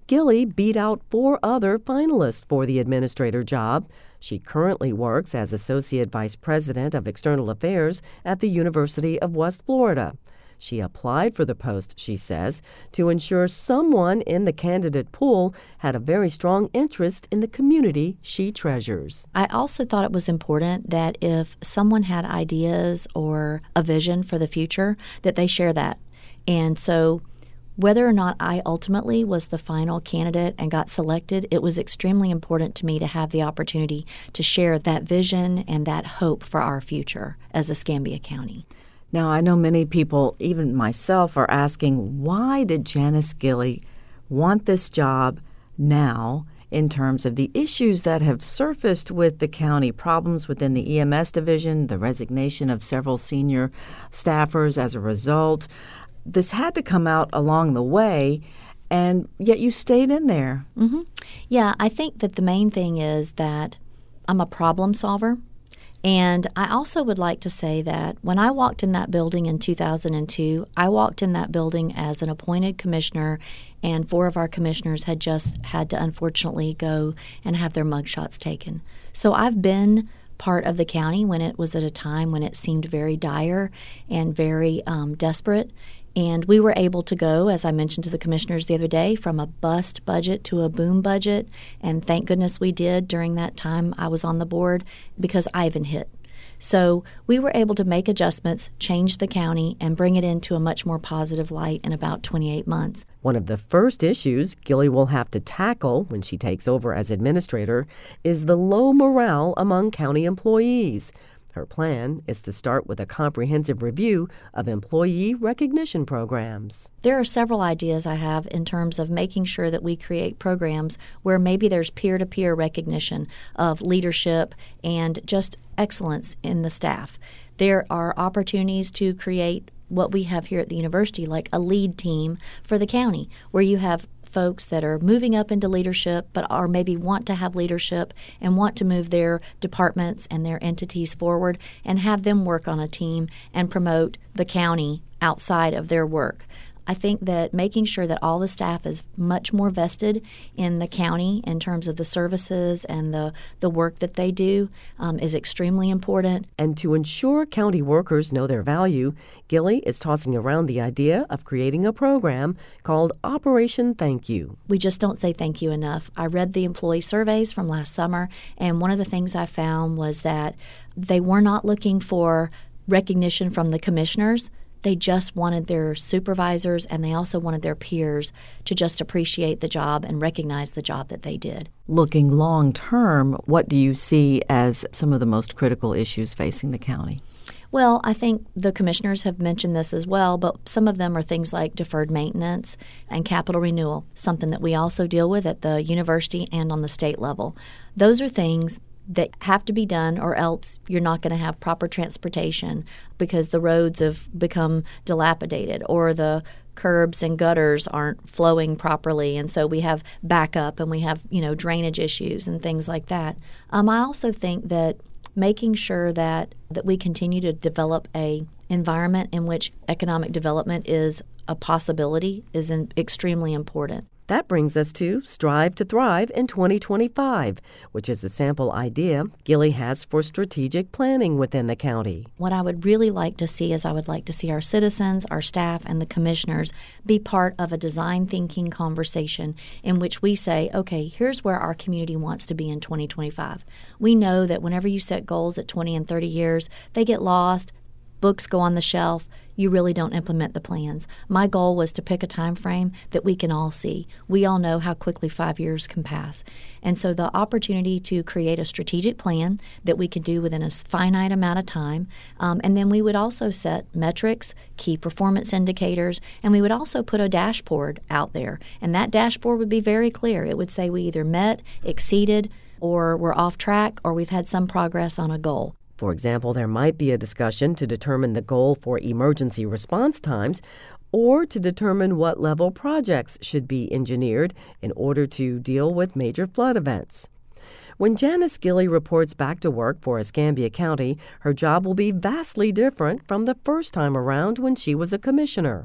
Gilley beat out 4 other finalists for the administrator job. She currently works as Associate Vice President of External Affairs at the University of West Florida. She applied for the post, she says, to ensure someone in the candidate pool had a very strong interest in the community she treasures. I also thought it was important that if someone had ideas or a vision for the future, that they share that. And so whether or not I ultimately was the final candidate and got selected, it was extremely important to me to have the opportunity to share that vision and that hope for our future as Escambia County. Now, I know many people, even myself, are asking, why did Janice Gilley want this job now in terms of the issues that have surfaced with the county, problems within the EMS division, the resignation of several senior staffers as a result? This had to come out along the way, and yet you stayed in there. Mm-hmm. Yeah, I think that the main thing is that I'm a problem solver. And I also would like to say that when I walked in that building in 2002, I walked in that building as an appointed commissioner, and 4 of our commissioners had just had to unfortunately go and have their mugshots taken. So I've been part of the county when it was at a time when it seemed very dire and very desperate. And we were able to go, as I mentioned to the commissioners the other day, from a bust budget to a boom budget. And thank goodness we did during that time I was on the board, because Ivan hit. So we were able to make adjustments, change the county, and bring it into a much more positive light in about 28 months. One of the first issues Gilley will have to tackle when she takes over as administrator is the low morale among county employees. Her plan is to start with a comprehensive review of employee recognition programs. There are several ideas I have in terms of making sure that we create programs where maybe there's peer-to-peer recognition of leadership and just excellence in the staff. There are opportunities to create what we have here at the university, like a lead team for the county, where you have folks that are moving up into leadership but are maybe want to have leadership and want to move their departments and their entities forward, and have them work on a team and promote the county outside of their work. I think that making sure that all the staff is much more vested in the county in terms of the services and the work that they do is extremely important. And to ensure county workers know their value, Gilley is tossing around the idea of creating a program called Operation Thank You. We just don't say thank you enough. I read the employee surveys from last summer, and one of the things I found was that they were not looking for recognition from the commissioners. They just wanted their supervisors, and they also wanted their peers to just appreciate the job and recognize the job that they did. Looking long term, what do you see as some of the most critical issues facing the county? Well, I think the commissioners have mentioned this as well, but some of them are things like deferred maintenance and capital renewal, something that we also deal with at the university and on the state level. Those are things that have to be done, or else you're not going to have proper transportation because the roads have become dilapidated, or the curbs and gutters aren't flowing properly, and so we have backup and we have drainage issues and things like that. I also think that making sure that we continue to develop a environment in which economic development is a possibility is extremely important. That brings us to Strive to Thrive in 2025, which is a sample idea Gilley has for strategic planning within the county. What I would really like to see is I would like to see our citizens, our staff, and the commissioners be part of a design thinking conversation in which we say, okay, here's where our community wants to be in 2025. We know that whenever you set goals at 20 and 30 years, they get lost. Books go on the shelf. You really don't implement the plans. My goal was to pick a time frame that we can all see. We all know how quickly 5 years can pass. And so the opportunity to create a strategic plan that we can do within a finite amount of time, and then we would also set metrics, key performance indicators, and we would also put a dashboard out there. And that dashboard would be very clear. It would say we either met, exceeded, or we're off track, or we've had some progress on a goal. For example, there might be a discussion to determine the goal for emergency response times, or to determine what level projects should be engineered in order to deal with major flood events. When Janice Gilley reports back to work for Escambia County, her job will be vastly different from the first time around when she was a commissioner.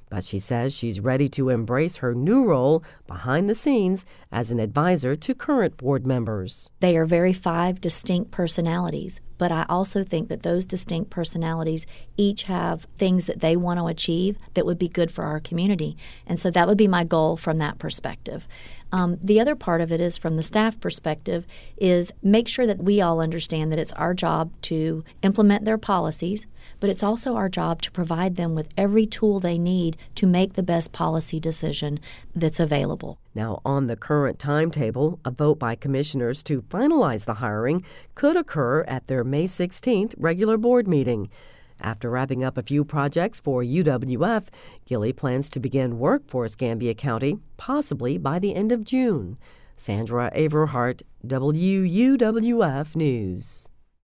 But she says she's ready to embrace her new role behind the scenes as an advisor to current board members. They are very 5 distinct personalities, but I also think that those distinct personalities each have things that they want to achieve that would be good for our community. And so that would be my goal from that perspective. The other part of it is from the staff perspective is make sure that we all understand that it's our job to implement their policies, but it's also our job to provide them with every tool they need to make the best policy decision that's available. Now, on the current timetable, a vote by commissioners to finalize the hiring could occur at their May 16th regular board meeting. After wrapping up a few projects for UWF, Gilley plans to begin work for Escambia County, possibly by the end of June. Sandra Averhart, WUWF News.